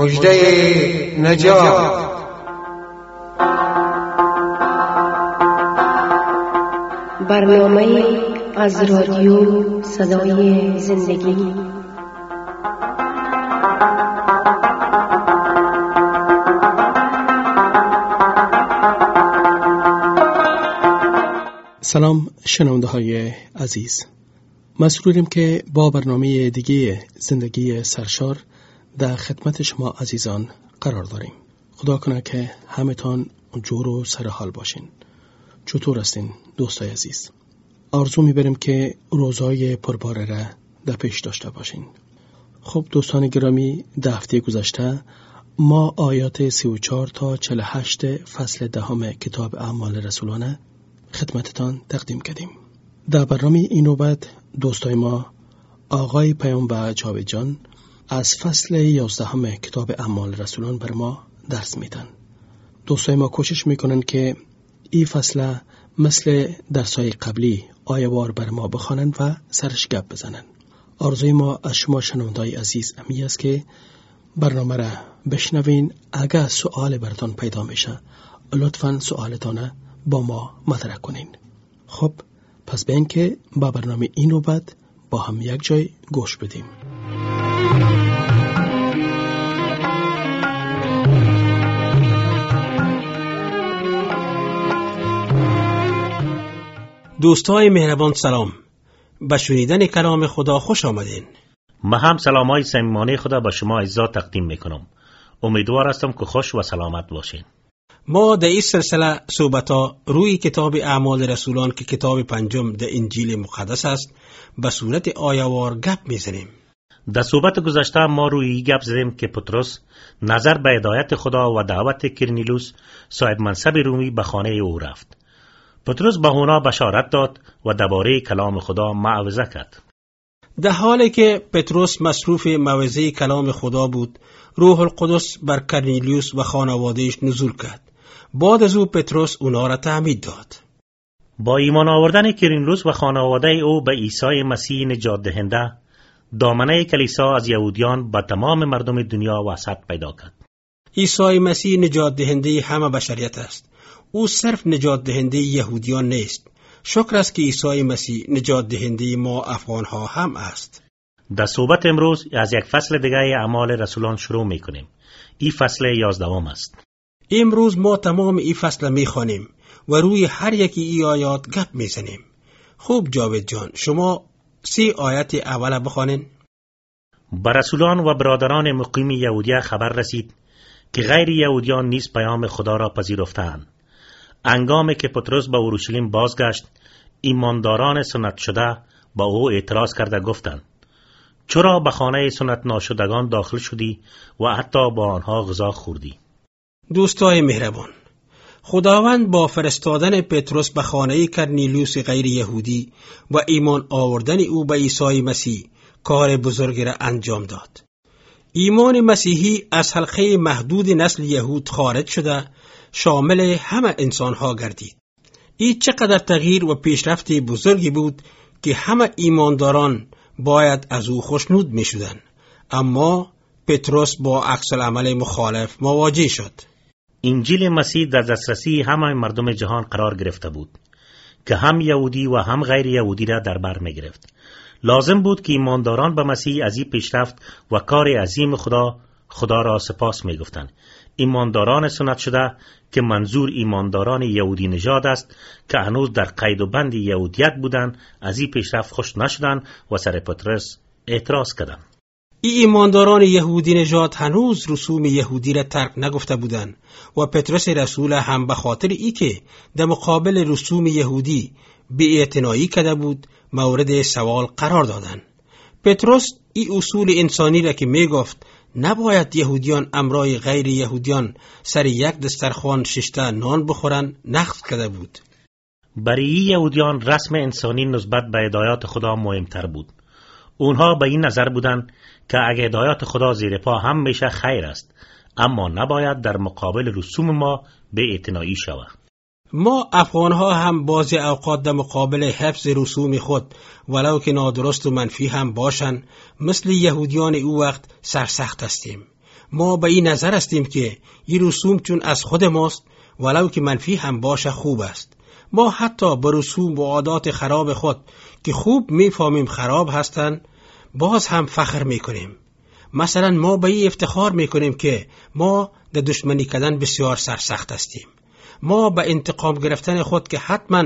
مژده نجات. برنامه از رادیو صدای زندگی. سلام شنونده های عزیز، مسروریم که با برنامه دیگه زندگی سرشار در خدمت شما عزیزان قرار داریم. خدا کنه که همتان جور و سرحال باشین. چطور هستین دوستای عزیز؟ آرزو میبریم که روزهای پرباره را در پیش داشته باشین. خب دوستان گرامی، در هفته گذشته ما آیات 34 تا 48 فصل 10 کتاب اعمال رسولان خدمتتان تقدیم کردیم. در برنامه این نوبت دوستای ما آقای پیامبر جاوید جان از فصل 11 کتاب اعمال رسولان بر ما درس میدن. دوستای ما کوشش میکنن که این فصل مثل درسای قبلی آیه‌وار بر ما بخوانند و سرش گپ بزنن. آرزوی ما از شما شنوندای عزیز امی است که برنامه را بشنوین. اگر سوال براتون پیدا میشه لطفاً سوالتان با ما مطرح کنین. خب پس به این که با برنامه این نوبت با هم یک جای گوش بدیم. دوستای مهربان سلام، به شنیدن کلام خدا خوش آمدین. من هم سلامای صمیمانه خدا به شما عزیزا تقدیم میکنم. امیدوار هستم که خوش و سلامت باشین. ما در این سلسله صحبت‌ها روی کتاب اعمال رسولان که کتاب پنجم در انجیل مقدس است به صورت آیه‌وار گپ میزنیم. در صحبت گذشته ما روی گپ زدیم که پطرس نظر به هدایت خدا و دعوت کرنیلوس صاحب منصب رومی به خانه او رفت. پطرس به اونا بشارت داد و درباره کلام خدا موعظه کرد. در حالی که پطرس مصروف موعظه کلام خدا بود، روح القدس بر کرنیلیوس و خانوادهش نزول کرد. بعد از او پطرس اونا را تعمید داد. با ایمان آوردن کرنیلیوس و خانواده او به عیسی مسیح نجات دهنده، دامنه کلیسا از یهودیان به تمام مردم دنیا وسعت پیدا کرد. عیسی مسیح نجات دهنده همه بشریت است. او صرف نجات دهنده یهودیان نیست. شکر است که عیسی مسیح نجات دهنده ما افغانها هم است. در صحبت امروز از یک فصل دیگه اعمال رسولان شروع میکنیم. این فصل 11 است. امروز ما تمام این فصل میخوانیم و روی هر یکی ای آیات گپ میزنیم. خوب جاوید جان، شما 3 آیت اول بخوانین. بر رسولان و برادران مقیم یهودیه خبر رسید که غیر یهودیان نیز پیام خدا را پذیرفتند. هنگامی که پطرس به اورشلیم بازگشت، ایمانداران سنت شده با او اعتراض کرده گفتند: چرا به خانه سنت ناشدگان داخل شدی و حتی با آنها غذا خوردی؟ دوستای مهربان، خداوند با فرستادن پطرس به خانه کرنیلیوس غیر یهودی و ایمان آوردن او به عیسی مسیح کار بزرگی را انجام داد. ایمان مسیحی از حلقه محدود نسل یهود خارج شده شامل همه انسانها گردید. این چقدر تغییر و پیشرفت بزرگی بود که همه ایمانداران باید از او خوشنود می شدن. اما پطرس با عکس العمل مخالف مواجه شد. انجیل مسیح در دسترسی همه مردم جهان قرار گرفته بود که هم یهودی و هم غیر یهودی را در بر می گرفت. لازم بود که ایمانداران به مسیح از این پیشرفت و کار عظیم خدا را سپاس می گفتند. ایمانداران سنت شده که منظور ایمانداران یهودی نژاد است که هنوز در قید و بند یهودیت بودند، از این پیشرفت خوش نشدند و سر پطرس اعتراض کردند. این ایمانداران یهودی نژاد هنوز رسوم یهودی را ترک نگفته بودند و پطرس رسول هم به خاطر ای که در مقابل رسوم یهودی بی‌اعتنایی کرده بود مورد سوال قرار دادند. پطرس این اصول انسانی را که می گفت نباید یهودیان امرای غیر یهودیان سر یک دسترخوان ششته نان بخورن نقض کرده بود. برای یهودیان رسم انسانی نسبت به هدایات خدا مهمتر بود. اونها به این نظر بودند که اگه هدایات خدا زیر پا هم میشه خیر است، اما نباید در مقابل رسوم ما به اعتنایی شود. ما افغانها هم بعضی اوقات در مقابل حفظ رسوم خود ولو که نادرست و منفی هم باشن مثل یهودیان او وقت سرسخت هستیم. ما به این نظر هستیم که این رسوم چون از خود ماست ولو که منفی هم باشه خوب است. ما حتی به رسوم و عادات خراب خود که خوب میفهمیم خراب هستند باز هم فخر میکنیم. مثلا ما به این افتخار میکنیم که ما در دشمنی کردن بسیار سرسخت هستیم. ما به انتقام گرفتن خود که حتما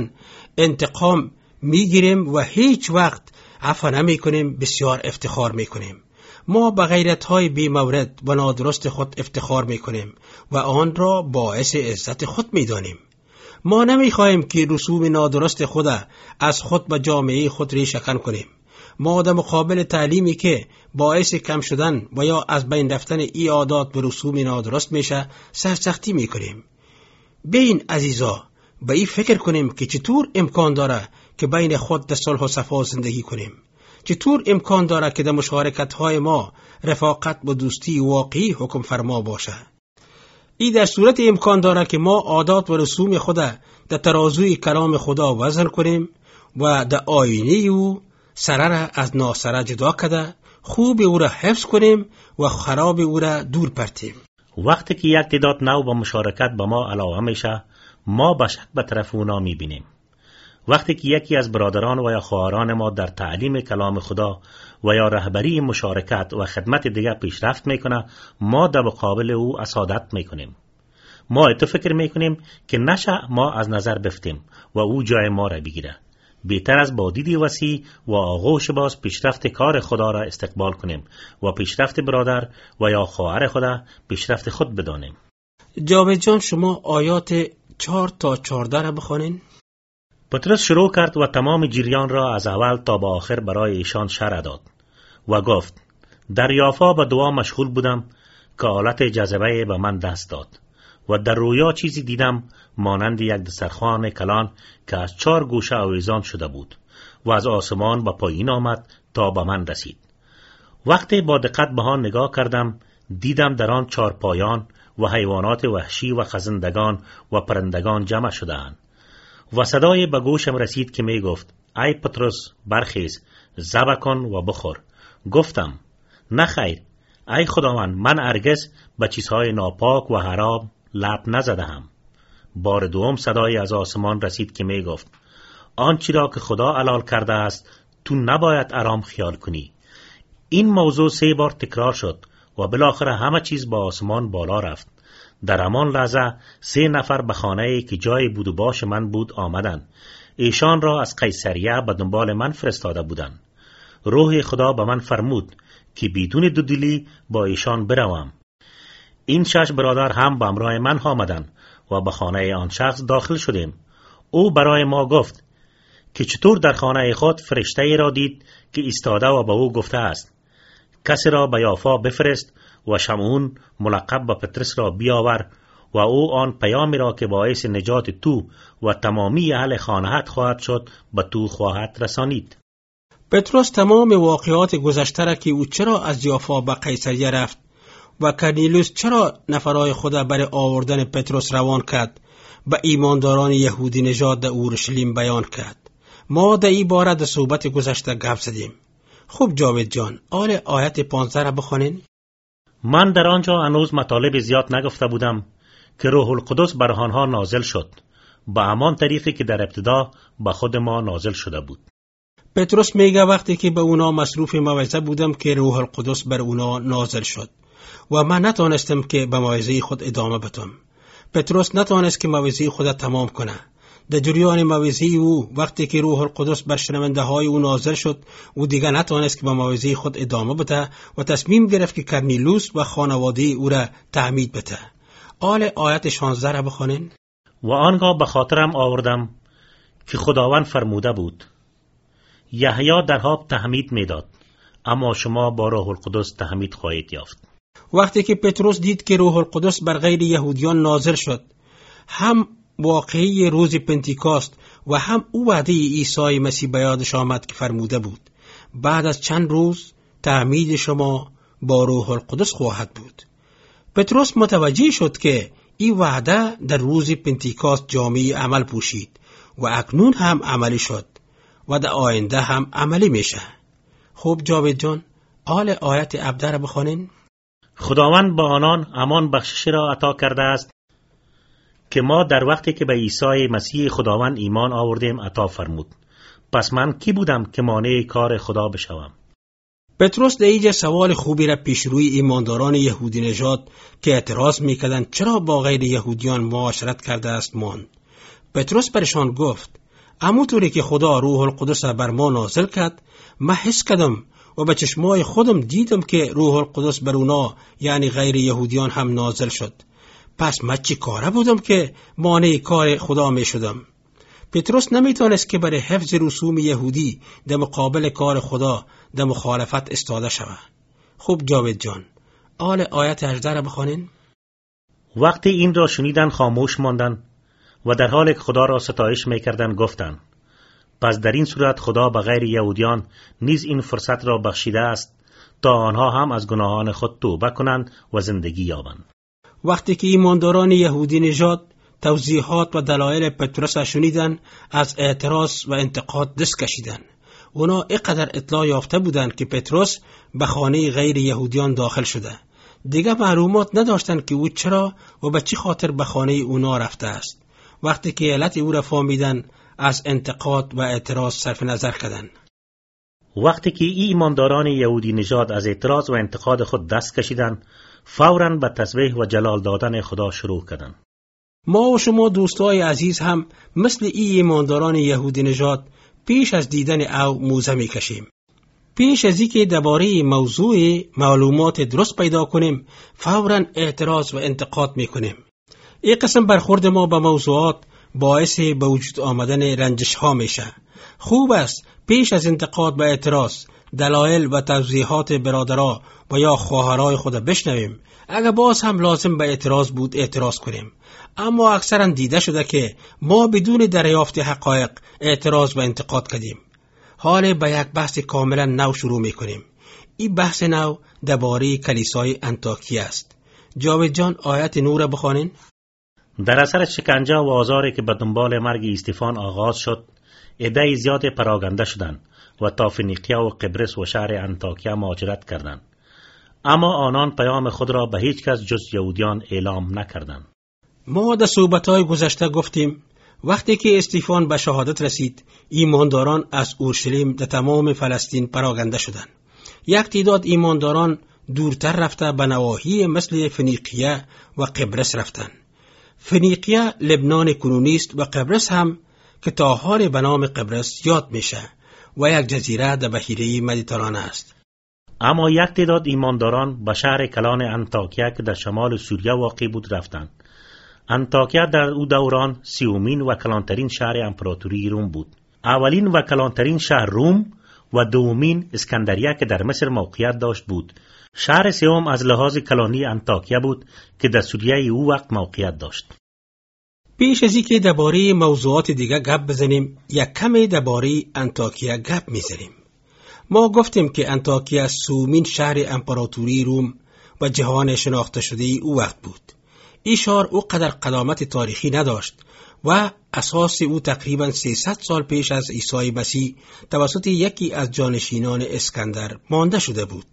انتقام میگیریم و هیچ وقت عفو نمیکنیم بسیار افتخار میکنیم. ما به غیرت‌های بی مورد و نادرست خود افتخار میکنیم و آن را باعث عزت خود میدانیم. ما نمیخواهیم که رسوم نادرست خود از خود و جامعه خود ریشه‌کن کنیم. ما در مقابل تعلیمی که باعث کم شدن و یا از بین رفتن ای عادات و رسوم نادرست میشه سرسختی میکنیم. بین عزیزا به این فکر کنیم که چطور امکان داره که بین خود در صلح و صفا زندگی کنیم. چطور امکان داره که در مشارکت‌های ما رفاقت و دوستی واقعی حکم فرما باشه. این در صورت امکان داره که ما عادات و رسوم خود در ترازوی کلام خدا وزن کنیم و در آینه او سره را از ناسره جدا کرده خوب او را حفظ کنیم و خراب او را دور پرتیم. وقتی که یک تعداد نو با مشارکت به ما علاوه میشه ما به شک به طرف اونا میبینیم. وقتی که یکی از برادران و یا خواهران ما در تعلیم کلام خدا و یا رهبری مشارکت و خدمت دیگر پیشرفت میکنه ما در مقابل او حسادت میکنیم. ما اتو فکر میکنیم که نشه ما از نظر بفتیم و او جای ما را بگیره. بهتر از با دید وسیع و آغوش باز پیشرفت کار خدا را استقبال کنیم و پیشرفت برادر و یا خواهر خدا پیشرفت خود بدانیم. جاوید جان شما آیات 4 تا 14 را بخوانین. پترس شروع کرد و تمام جریان را از اول تا به آخر برای ایشان شرح داد و گفت در یافا به دعا مشغول بودم که آلت جاذبه به من دست داد و در رویا چیزی دیدم مانند یک دسترخوان کلان که از 4 گوشه آویزان شده بود و از آسمان به پایین آمد تا به من رسید. وقتی با دقت به آن نگاه کردم دیدم در آن 4 پایان و حیوانات وحشی و خزندگان و پرندگان جمع شده‌اند و صدای به گوشم رسید که می گفت ای پترس برخیز ذبح کن و بخور. گفتم نه خیر ای خداوند من هرگز به چیزهای ناپاک و حرام لب نزدم. بار دوم صدای از آسمان رسید که می گفت آنچه را که خدا حلال کرده است تو نباید حرام خیال کنی. این موضوع 3 بار تکرار شد و بالاخره همه چیز با آسمان بالا رفت. در همان لحظه 3 نفر به خانه‌ای که جای بود و باش من بود آمدند. ایشان را از قیصریه به دنبال من فرستاده بودند. روح خدا به من فرمود که بدون دودلی با ایشان بروم. این 6 برادر هم به همراه من آمدند و به خانه آن شخص داخل شدیم. او برای ما گفت که چطور در خانه خود فرشته‌ای را دید که ایستاده و به او گفته است کسی را به یافا بفرست و شمعون ملقب به پترس را بیاور و او آن پیامی را که باعث نجات تو و تمامی اهل خانه‌ات خواهد شد به تو خواهد رسانید. پتروس تمام واقعات گذشته را که او چرا از یافا به قیصریه رفت و کرنیلوس چرا نفرای خدا برای آوردن پتروس روان کرد به ایمانداران یهودی نژاد در اورشلیم بیان کرد. ما در این باره در صحبت گذشته گپ زدیم. خوب جاوید جان آیت 15 را بخوانین. من در آنجا هنوز مطالب زیاد نگفته بودم که روح القدس بر آنها نازل شد به همان طریقی که در ابتدا به خود ما نازل شده بود. پتروس میگه وقتی که به اونا مصروف موعظه بودم که روح القدس بر اونا نازل شد و من نتونستم که به موعظه خود ادامه بدم. پتروس نتونست که موعظه خود تمام کنه. در جریان موعظه او وقتی که روح القدس بر شنونده های او نازل شد او دیگه نتونست که به موعظه خود ادامه بده و تصمیم گرفت که کرنیلوس و خانواده او را تعمید بده. آیت 16 را بخوانین. و آنگاه به خاطرم آوردم که خداوند فرموده بود یحیی در آب تحمید میداد اما شما با روح القدس تحمید خواهید یافت. وقتی که پتروس دید که روح القدس بر غیر یهودیان نازل شد هم واقعی روز پنتیکاست و هم او وعده عیسی مسیح به یادش آمد که فرموده بود بعد از چند روز تعمید شما با روح القدس خواهد بود. پتروس متوجه شد که این وعده در روز پنتیکاست جامعه عمل پوشید و اکنون هم عملی شد و در آینده هم عملی میشه. خوب جاوید جان آیت 17 را بخوانین. خداوند با آنان همان بخشش را عطا کرده است که ما در وقتی که به عیسی مسیح خداوند ایمان آوردیم عطا فرمود. پس من کی بودم که مانع کار خدا بشوم؟ پتروس در اینجا سوال خوبی را پیش روی ایمانداران یهودی نژاد که اعتراض میکردند چرا با غیر یهودیان معاشرت کرده است ماند. پتروس برشان گفت همونطوری که خدا روح القدس بر ما نازل کرد، من حس کردم و به چشمای خودم دیدم که روح القدس بر اونا یعنی غیر یهودیان هم نازل شد. پس من چی کاره بودم که مانع کار خدا می شدم؟ پتروس نمیتونست که برای حفظ رسوم یهودی در مقابل کار خدا در مخالفت استاده شود. خوب جاوید جان، آیت 18 را بخوانین. وقتی این را شنیدن خاموش ماندن و در حالی که خدا را ستایش میکردن گفتند پس در این صورت خدا به غیر یهودیان نیز این فرصت را بخشیده است تا آنها هم از گناهان خود توبه کنند و زندگی یابند. وقتی که ایمانداران یهودی نژاد توضیحات و دلایل پتروس شنیدن، از اعتراض و انتقاد دست کشیدن. اونا اینقدر اطلاع یافته بودند که پتروس به خانه غیر یهودیان داخل شده. دیگه معلومات نداشتند که او چرا و به چی خاطر به خانه اونا رفته است. وقتی که علت او را فهمیدن، از انتقاد و اعتراض صرف نظر کردند. وقتی که ایمانداران یهودی نژاد از اعتراض و انتقاد خود دست کشیدند، فوراً به تسبیح و جلال دادن خدا شروع کردند. ما و شما دوستای عزیز هم مثل ایمانداران یهودی نژاد پیش از دیدن او موزه میکشیم. پیش از اینکه درباره موضوع معلومات درست پیدا کنیم، فوراً اعتراض و انتقاد میکنیم. این قسم برخورد ما به موضوعات باعث به وجود آمدن رنجش ها میشه. خوب است پیش از انتقاد و اعتراض دلایل و توضیحات برادرها و یا خواهرای خود بشنویم. اگر باز هم لازم به اعتراض بود اعتراض کنیم. اما اکثرا دیده شده که ما بدون دریافت حقایق اعتراض و انتقاد کردیم. حال به یک بحث کاملا نو شروع میکنیم. این بحث نو درباره کلیسای انطاکیه است. جاوید جان، آیت 9 را بخوانین. در اثر شکنجه و آزاری که به دنبال مرگ استفان آغاز شد، عده زیاد پراگنده شدند و تا فنیقیه و قبرس و شهر انطاکیه مهاجرت کردند. اما آنان پیام خود را به هیچ کس جز یهودیان اعلام نکردند. ما در صحبت‌های گذشته گفتیم وقتی که استفان به شهادت رسید، ایمانداران از اورشلیم در تمام فلسطین پراگنده شدند. یک تعداد ایمانداران دورتر رفته به نواحی مثل فنیقیه و قبرس رفتند. فنیقیه لبنان کنونی است و قبرس هم که تا حال به نام قبرس یاد میشه و یک جزیره در بحیره مدیترانه است. اما یک تعداد ایمانداران به شهر کلان انطاکیه که در شمال سوریه واقع بود رفتند. انطاکیه در او دوران سیومین و کلانترین شهر امپراتوری روم بود. اولین و کلانترین شهر روم و دومین اسکندریه که در مصر موقعیت داشت بود. شهر سوم از لحاظ کلانی انطاکیه بود که در سوریه او وقت موقعیت داشت. پیش از اینکه درباره موضوعات دیگه گپ بزنیم، یک کمی درباره انطاکیه گپ میزنیم. ما گفتیم که انطاکیه سومین شهر امپراتوری روم و جهان شناخته شده او وقت بود. این شهر او قدر قدامت تاریخی نداشت و اساس او تقریباً 300 سال پیش از عیسی مسیح توسط یکی از جانشینان اسکندر مانده شده بود.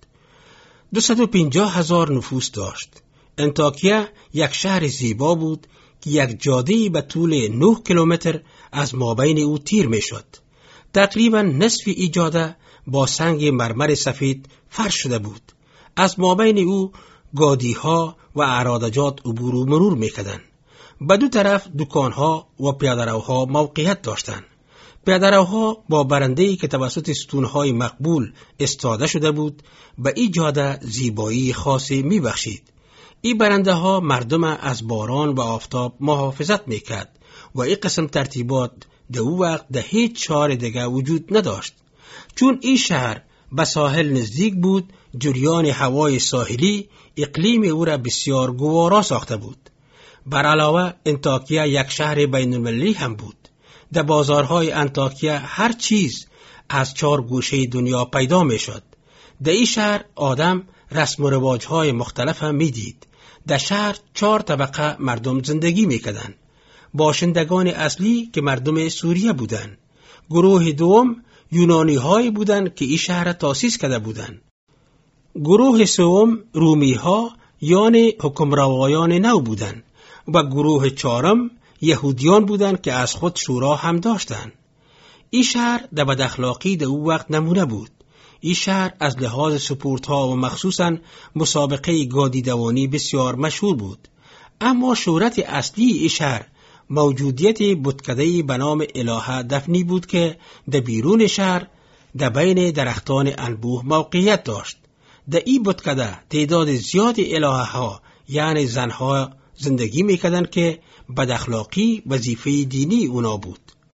250,000 نفوس داشت. انطاکیه یک شهر زیبا بود که یک جاده‌ای به طول 9 کیلومتر از مابین او تیر می شد. تقریباً نصف این جاده با سنگ مرمر سفید فرش شده بود. از مابین او گادی‌ها و اعرادجات عبور و مرور می‌کردند. به دو طرف دکان‌ها و پیاده‌روها موقعیت داشتند. پیاده‌روها با برنده‌ای که توسط ستون‌های مقبول استاده شده بود، به این جاده زیبایی خاصی می‌بخشید. این برنده‌ها مردم از باران و آفتاب محافظت می‌کرد و این قسم ترتیبات در او وقت در هیچ شهر دیگر وجود نداشت. چون این شهر به ساحل نزدیک بود، جریان هوای ساحلی اقلیم او را بسیار گوارا ساخته بود. بر علاوه انطاکیه یک شهر بین المللی هم بود. در بازارهای انطاکیه هر چیز از 4 گوشه دنیا پیدا می شد. در این شهر آدم رسم و رواجهای مختلف هم می دید. در شهر 4 طبقه مردم زندگی می کردند. باشندگان اصلی که مردم سوریه بودند. گروه دوم یونانی هایی بودند که این شهر تأسیس کرده بودند. گروه سوم رومی ها یعنی حکمروایان نو بودند و گروه چهارم یهودیان بودند که از خود شورا هم داشتند. این شهر در بداخلاقی در او وقت نمونه بود. این شهر از لحاظ سپورت‌ها و مخصوصاً مسابقه گادی دوانی بسیار مشهور بود. اما شهرت اصلی این شهر موجودیت بتکده‌ای به نام الهه دفنی بود که در بیرون شهر در بین درختان انبوه موقعیت داشت. در این بتکده تعداد زیاد الهه ها یعنی زنها زندگی میکردند که بداخلاقی وظیفه دینی اونا بود.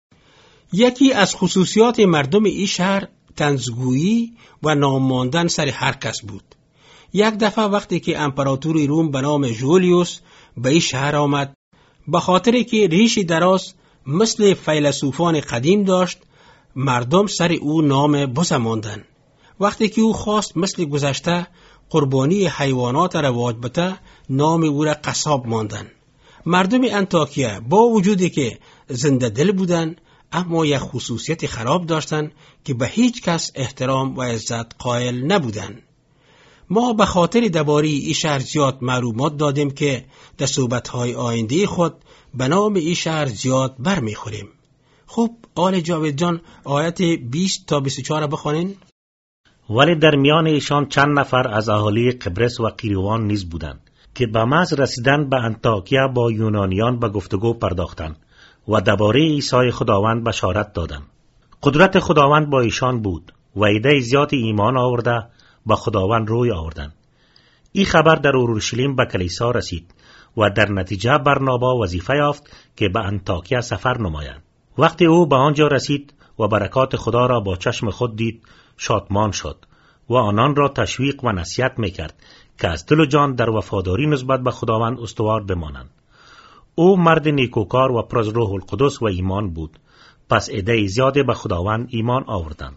یکی از خصوصیات مردم این شهر طنزگویی و ناماندن سر هر کس بود. یک دفعه وقتی که امپراتور روم به نام جولیوس به این شهر آمد، به خاطر که ریشی دراز مثل فیلسوفان قدیم داشت، مردم سر او نام بز ماندن. وقتی که او خواست مثل گذشته قربانی حیوانات رواج بده، نام او را قصاب ماندن. مردم انطاکیه با وجودی که زنده دل بودن، اما یک خصوصیت خراب داشتن که به هیچ کس احترام و عزت قائل نبودن. ما به خاطر درباره این شهر زیاد معلومات دادیم که در صحبت‌های آینده خود به نام این شهر زیاد برمیخوریم. خب آل جاوید جان آیت 20 تا 24 بخوانین. ولی در میان ایشان چند نفر از اهالی قبرس و قیروان نیز بودند که به محض رسیدن به انطاکیه با یونانیان به گفتگو پرداختند و درباره عیسی خداوند بشارت دادند. قدرت خداوند با ایشان بود و عده زیادی ایمان آورده به خداوند روی آوردند. این خبر در اورشلیم به کلیسا رسید و در نتیجه برنابا وظیفه یافت که به انطاکیه سفر نماید. وقتی او به آنجا رسید و برکات خدا را با چشم خود دید، شادمان شد و آنان را تشویق و نصیحت میکرد که از دل و جان در وفاداری نسبت به خداوند استوار بمانند. او مرد نیکوکار و پر از روح القدس و ایمان بود، پس عده زیاده به خداوند ایمان آوردند.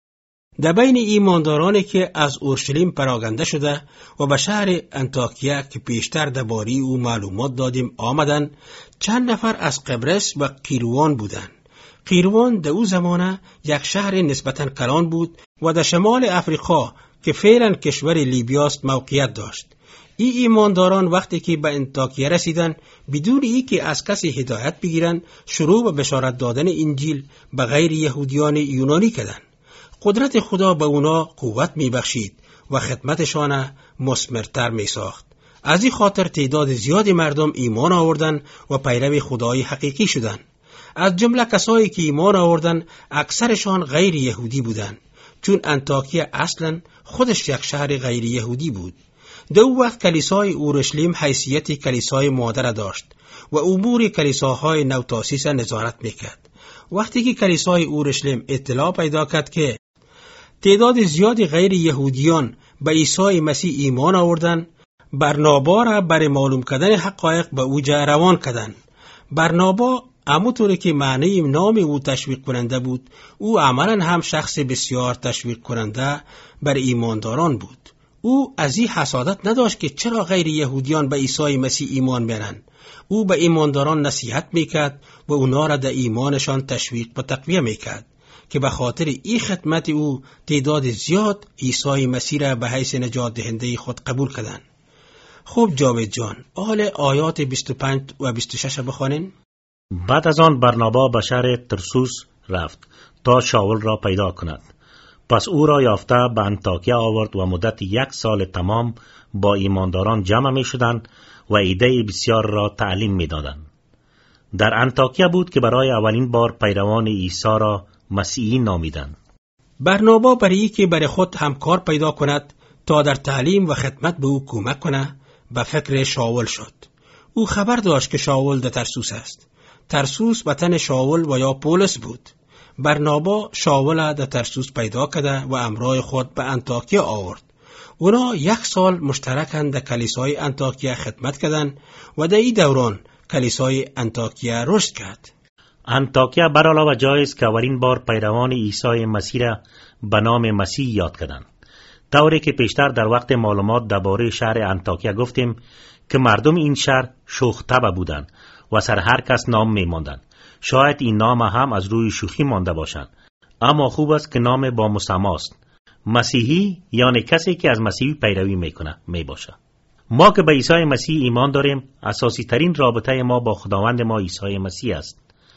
در بین ایماندارانی که از اورشلیم پراگنده شده و به شهر انطاکیه که پیشتر درباره او معلومات دادیم آمدن، چند نفر از قبرس و قیروان بودند. قیروان در او زمانه یک شهر نسبتاً کلان بود و در شمال افریقا که فعلا کشور لیبیاست موقعیت داشت. این ایمانداران وقتی که به انطاکیه رسیدن، بدون اینکه از کسی هدایت بگیرن، شروع به بشارت دادن انجیل به غیر یهودیان یونانی کردند. قدرت خدا به اونا قوت می بخشید و خدمتشان مثمرتر می ساخت. از این خاطر تعداد زیادی مردم ایمان آوردن و پیرو خدای حقیقی شدند. از جمله کسایی که ایمان آوردن اکثرشان غیر یهودی بودند، چون انطاکیه اصلا خودش یک شهر غیر یهودی بود. در او وقت کلیسای اورشلیم حیثیت کلیسای مادر داشت و امور کلیساهای نوتاسیس نظارت میکرد. وقتی که کلیسای اورشلیم اطلاع پیدا کرد که تعداد زیادی غیر یهودیان به عیسی مسیح ایمان آوردن، برنابا را برای معلوم کردن حقایق به او روان کردند. برنابا همونطوری که معنی نام او تشویق کننده بود، او عملاً هم شخص بسیار تشویق کننده بر ایمانداران بود. او از این حسادت نداشت که چرا غیر یهودیان به عیسی مسیح ایمان میارن. او به ایمانداران نصیحت میکرد و اونا را در ایمانشان تشویق و تقویه میکرد که به خاطر این خدمت او تعداد زیاد عیسی مسیح را به حیث نجات دهنده خود قبول کردند. خب جاوید جان، حال آیات 25 و 26 بخوانین. بعد از آن برنابا به شهر ترسوس رفت تا شاول را پیدا کند. پس او را یافته به انطاکیه آورد و مدت 1 سال تمام با ایمانداران جمع می شدند و ایده بسیار را تعلیم می دادند. در انطاکیه بود که برای اولین بار پیروان عیسی را مسیحی نامیدند. برنابا برای که برای خود همکار پیدا کند تا در تعلیم و خدمت به او کمک کنه، به فکر شاول شد. او خبر داشت که شاول در ترسوس است. ترسوس وطن شاول و یا پولس بود. برنابا شاول در ترسوس پیدا کرده و امرای خود به انطاکیه آورد. اونا 1 سال مشترکاً در کلیسای انطاکیه خدمت کردند و در این دوران کلیسای انطاکیه رشد کرد. انطاکیه بر علاوه جای است که اولین بار پیروان عیسی مسیح را به نام مسیح یاد کردند. طوری که پیشتر در وقت معلومات درباره شهر انطاکیه گفتیم که مردم این شهر شوخ طبع بودند و سر هر کس نام می ماندند. شاید این نام هم از روی شوخی مانده باشند، اما خوب است که نام با مسماست. مسیحی یعنی کسی که از مسیح پیروی میکنه میباشه. ما که به عیسی مسیح ایمان داریم، اساسی ترین رابطه ما با خداوند ما عیسی مسیح است.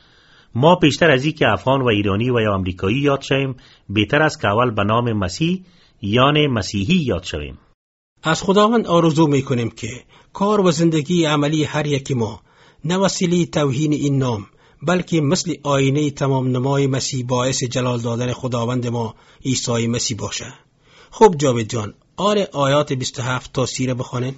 ما پیشتر از این که افغان و ایرانی و یا امریکایی یاد شویم، بهتر است که اول به نام مسیح یعنی مسیحی یاد شویم. از خداوند آرزو میکنیم که کار و زندگی عملی هر یکی ما نه وسیله توهین این نام، بلکه مثل آینه تمام نمای مسیح باعث جلال دادن خداوند ما عیسی مسیح باشه. خب جاوید جان، آیات 27 تا 30 بخونین.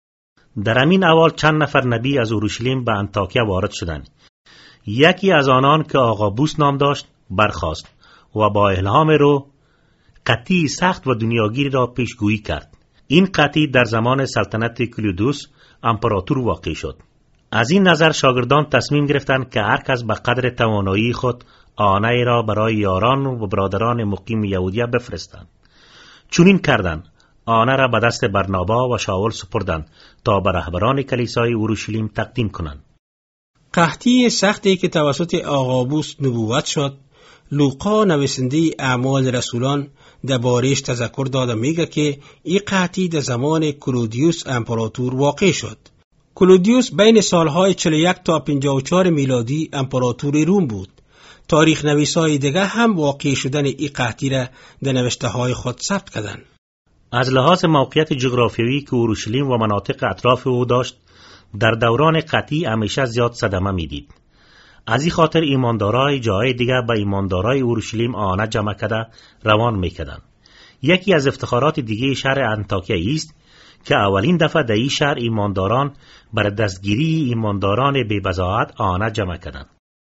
در همین اول چند نفر نبی از اورشلیم به انطاکیه وارد شدند. یکی از آنان که آقابوس نام داشت برخاست و با الهام رو قطعی سخت و دنیاگیری را پیشگویی کرد. این قطعی در زمان سلطنت کلودیوس امپراتور واقع شد. از این نظر شاگردان تصمیم گرفتند که هر کس به قدر توانایی خود آنه را برای یاران و برادران مقیم یهودیه بفرستند. چنین کردند. آنه را به دست برنابا و شاول سپردند تا به رهبران کلیسای اورشلیم تقدیم کنند. قحطی سختی که توسط آقابوس نبوت شد، لوقا نویسنده اعمال رسولان درباره‌اش تذکر داده میگه که این قحطی در زمان کلودیوس امپراتور واقع شد. کلودیوس بین سالهای 41 تا 54 میلادی امپراتور روم بود. تاریخ نویسای دیگه هم واقع شدن این قحطی را در نوشته های خود ثبت کردند. از لحاظ موقعیت جغرافیایی که اورشلیم و مناطق اطراف او داشت، در دوران قحطی همیشه زیاد صدمه میدید. از این خاطر ایماندارای جای دیگر به ایماندارای اورشلیم آنه جمع کرده روان میکردند. یکی از افتخارات دیگه شهر انطاکیه است که اولین دفعه در این شهر ایمانداران برای دستگیری ایمانداران بی‌بضاعت آنه جمع کردند.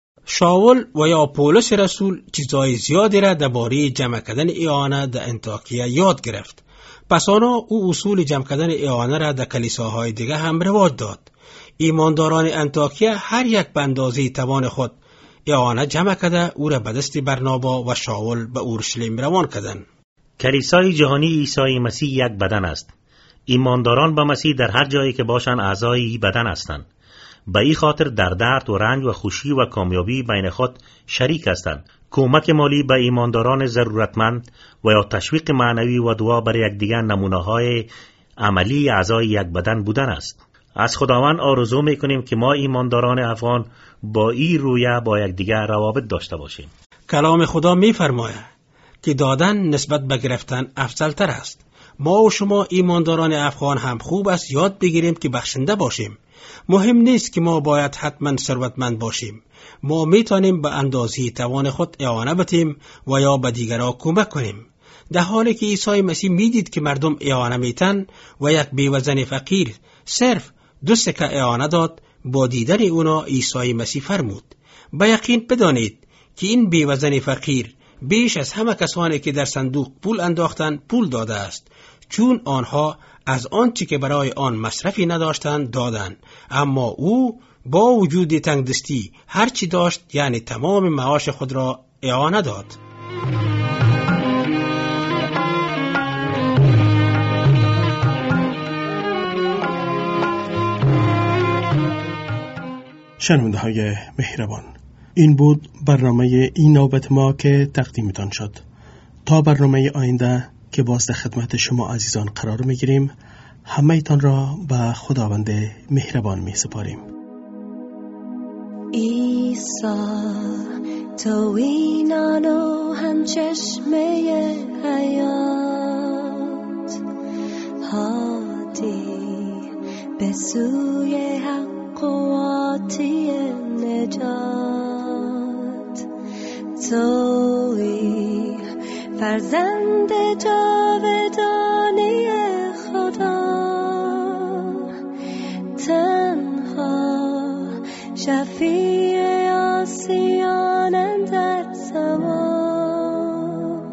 شاول و یا پولس رسول چیزای زیادی را درباره جمع کردن ایانه در انطاکیه یاد گرفت. پس او اصول جمع کردن ایانه را در کلیساهای دیگه هم رواج داد. ایمانداران انطاکیه هر یک به اندازه توان خود ایانه جمع کرده او را به دست برنابا و شاول به اورشلیم روان کردند. کلیسای جهانی عیسی مسیح یک بدن است. ایمانداران به مسیح در هر جایی که باشند اعضای این بدن هستند. به این خاطر در درد و رنج و خوشی و کامیابی بین خود شریک هستند. کمک مالی به ایمانداران ضرورتمند و یا تشویق معنوی و دعا برای یکدیگر نمونه‌های عملی اعضای یک بدن بودن است. از خداوند آرزو می‌کنیم که ما ایمانداران افغان با این رویه با یکدیگر روابط داشته باشیم. کلام خدا می‌فرماید که دادن نسبت به گرفتن افضل‌تر است. ما و شما ایمانداران افغان هم خوب است یاد بگیریم که بخشنده باشیم. مهم نیست که ما باید حتما ثروتمند باشیم. ما میتونیم به اندازه توان خود اعانه بدیم و یا به دیگران کمک کنیم. در حالی که عیسی مسیح میدید که مردم اعانه میتن و یک بیوزن فقیر صرف 2 سکه اعانه داد، با دیدن اونا عیسی مسیح فرمود: به یقین بدانید که این بیوزن فقیر بیش از همه کسانی که در صندوق پول انداختن پول داده است، چون آنها از آنچه که برای آن مصرفی نداشتند دادند، اما او با وجود تنگدستی هر چی داشت، یعنی تمام معاش خود را اعانه داد. شنونده های مهربان، این بود برنامه این نوبت ما که تقدیمتان شد. تا برنامه آینده که باز در خدمت شما عزیزان قرار میگیریم، همه ایتان را به خداوند مهربان می سپاریم. عیسی تویی و هم چشمه حیات، هادی به سوی حق و عاطی نجات. تویی فرزند جاودانی خدا، تنها شفیع آسیان اندر سما،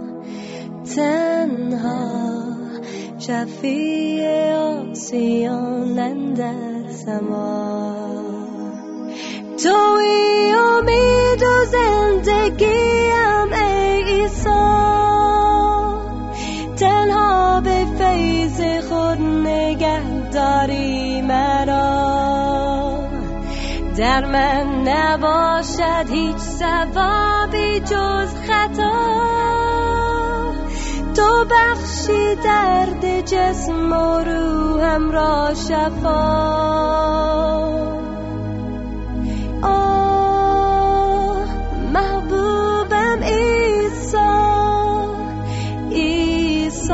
تنها شفیع آسیان اندر سما. تویی امید و زندگیم ای عیسی، تنها به فیض خود نگه داری مرا. در من نباشد هیچ ثوابی جز خطا، تو بخشی درد جسم و روحم را شفا. آه محبوبم عیسی، عیسی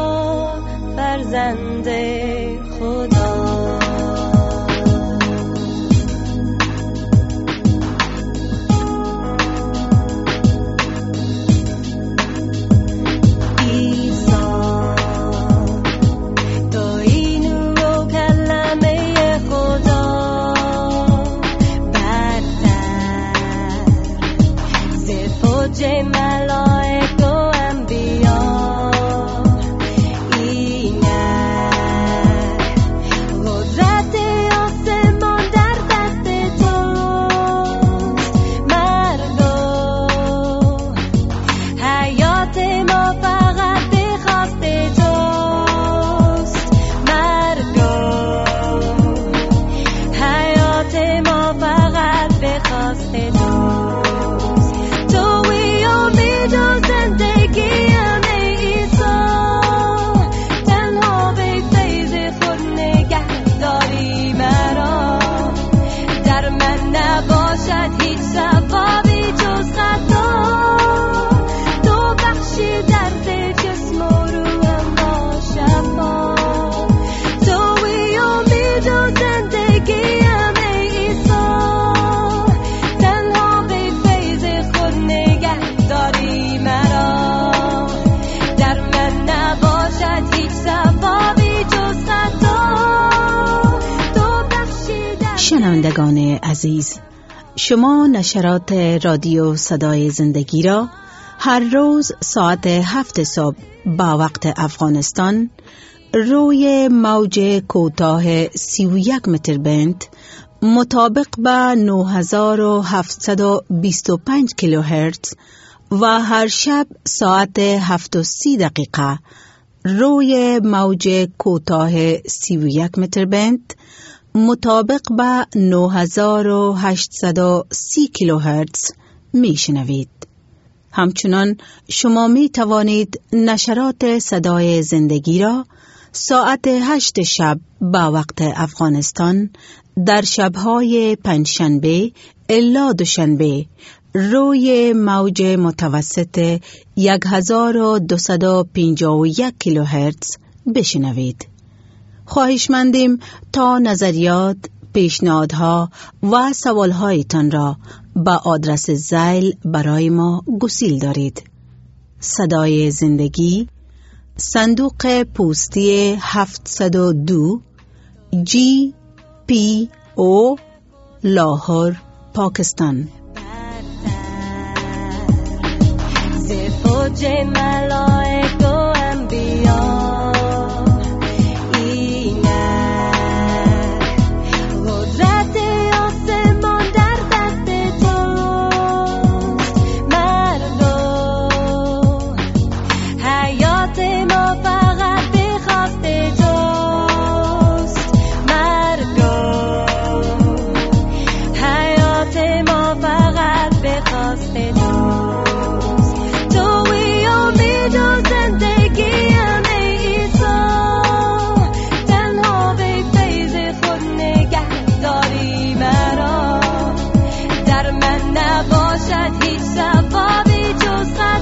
فرزند خدا. شنوندگان عزیز، شما نشرات رادیو صدای زندگی را هر روز ساعت 7 صبح با وقت افغانستان روی موج کوتاه 31 متر بند مطابق با 9725 کیلوهرتز و هر شب ساعت 7:30 روی موج کوتاه 31 متر بند مطابق با 9830 کیلوهرتز میشنوید. همچنان شما می توانید نشرات صدای زندگی را ساعت 8 شب با وقت افغانستان در شبهای پنجشنبه الا دوشنبه روی موج متوسط 1251 کیلوهرتز بشنوید. خواهشمندیم تا نظریات، پیشنهادها و سوالهایتان را با آدرس زیل برای ما گسیل دارید. صدای زندگی، صندوق پستی 702 GPO لاهور، پاکستان. فوج ملائک و انبیا نباشد هیچ سببی جز